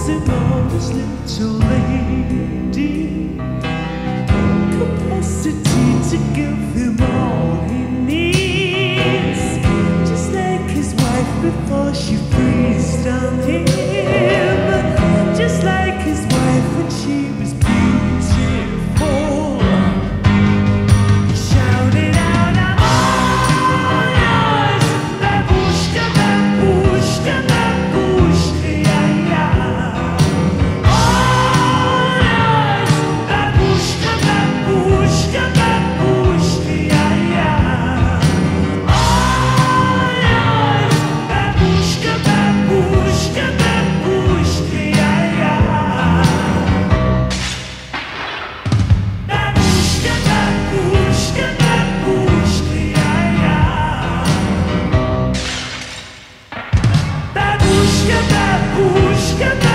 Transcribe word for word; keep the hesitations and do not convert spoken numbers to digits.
dancing on this little lady, capacity to give him all he needs, just like his wife before she breathes down him, just like his wife when she was beautiful. He shouted out, "I'm all yours, babushka, babushka, babushka, yeah, yeah. All yours, babushka, babushka, babushka, yeah, yeah. All yours, babushka, babushka, babushka, yeah, yeah. Babushka, babushka, babushka, yeah, yeah. Babushka, babushka,